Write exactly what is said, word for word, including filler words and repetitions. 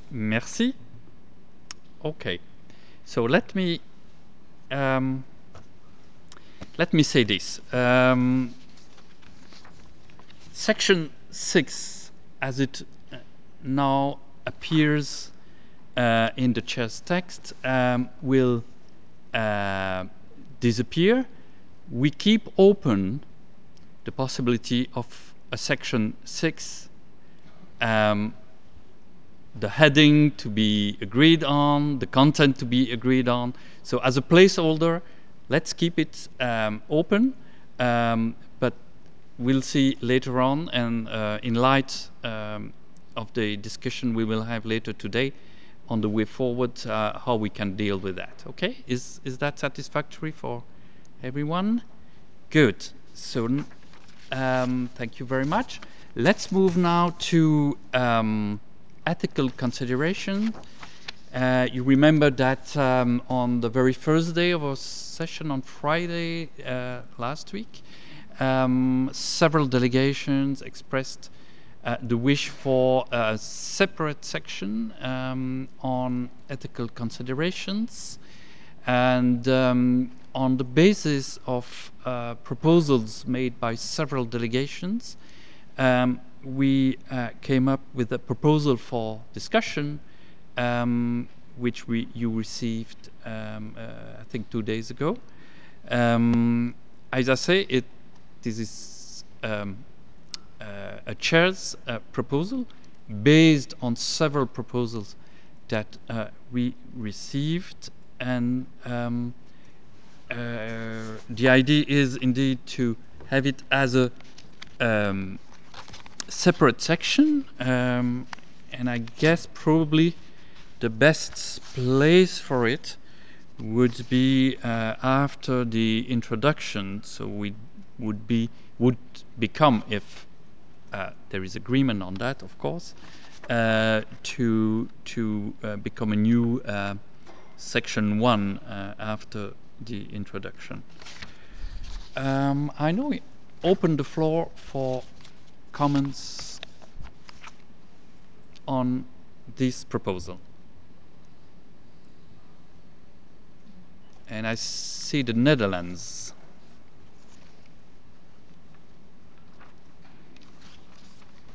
Merci. Okay, so let me um, let me say this. Um, section six, as it uh, now appears uh, in the chair's text, um, will uh, disappear. We keep open the possibility of a section six, um, the heading to be agreed on, the content to be agreed on. So as a placeholder, let's keep it um, open, um, but we'll see later on, and uh, in light um, of the discussion we will have later today on the way forward, uh, how we can deal with that. Okay, is, is that satisfactory for everyone? Good. So um, thank you very much. Let's move now to um, ethical consideration. Uh, you remember that um, on the very first day of our session on Friday uh, last week, um, several delegations expressed uh, the wish for a separate section um, on ethical considerations. And um, on the basis of uh, proposals made by several delegations, um, we uh, came up with a proposal for discussion, um, which we, you received, um, uh, I think, two days ago. Um, as I say, it, this is um, uh, a chair's uh, proposal based on several proposals that uh, we received, and um, uh, the idea is indeed to have it as a um, separate section, um, and I guess probably the best place for it would be uh, after the introduction. So we would be would become, if uh, there is agreement on that, of course, uh, to to uh, become a new uh, section one uh, after the introduction. Um, I know we open the floor for comments on this proposal. And I see the Netherlands.